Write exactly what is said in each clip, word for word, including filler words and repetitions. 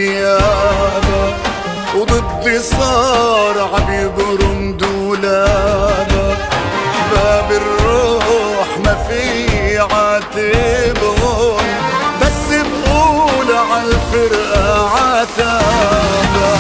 ثيابه، وضدي صار عبيبرم دولابه. احباب الروح ما في عاتبهم، بس بقول عالفرقة عتابه.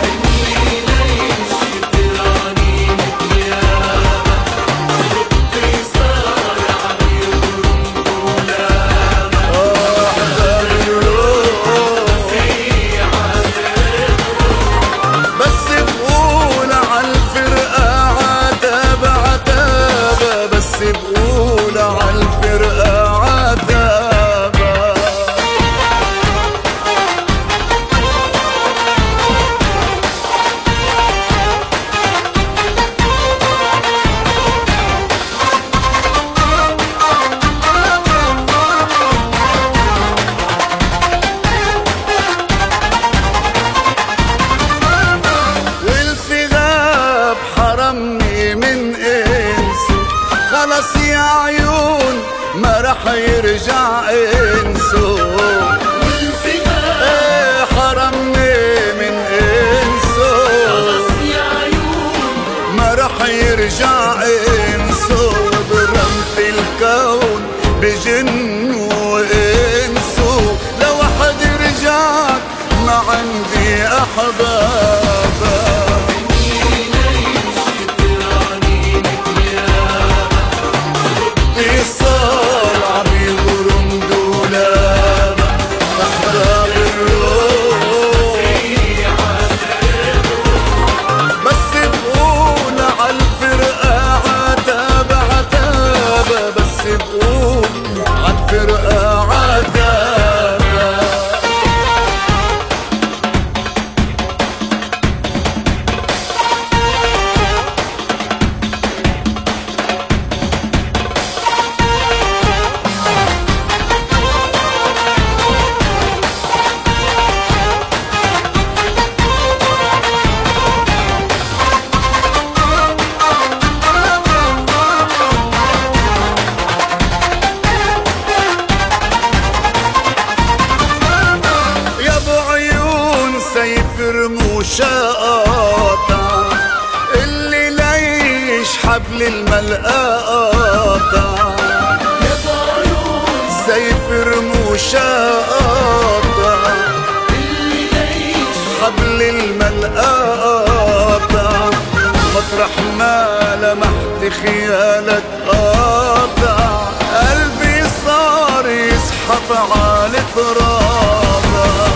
بقول عالفرقة عتابة. والفي غاب حرمني من انسه، خلص يا عيون ما رح يرجع انسو. ايه حرمني من انسو، خلص يا عيون ما رح يرجع انسو. برمت الكون بجن وانسو، لوحد رجعت ما عندي احبابا. عالفرقة عتابة. سيف رموشة قاطع، اللي ليش حبل الملقى قاطع. سيف رموشة قاطع، اللي ليش حبل الملقى قاطع. مطرح ما لمحت خيالك قاطع، قلبي صار يزحف على ترابه.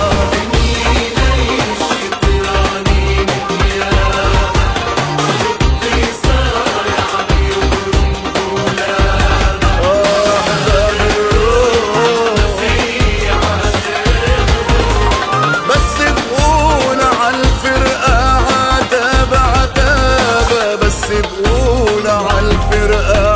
بقول عالفرقة